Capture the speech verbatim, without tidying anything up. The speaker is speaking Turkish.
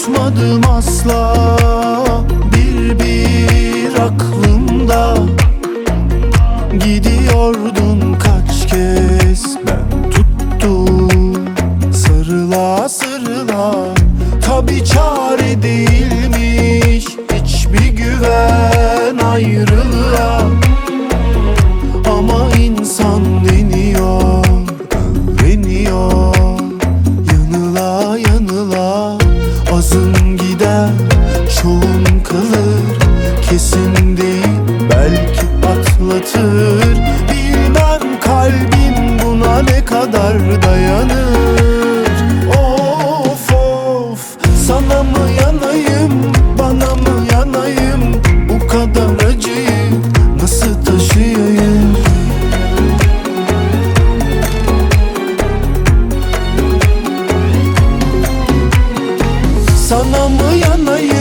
unutmadım asla. Bir bir aklımda gidiyordun kaç kez, ben tuttum sarıla sarıla. Tabi çare değilmiş hiçbir güven ayrılığa, ama insan deniyor, öğreniyor yanıla yanıla. Azın gider çoğun kalır, kesin değil belki atlatır. Bilmem kalbim buna ne kadar dayanır. Of of, sana mı yanayım, bana mı yanayım? Bu kadar acıyı nasıl taşıyayım? Sana mı yanayım,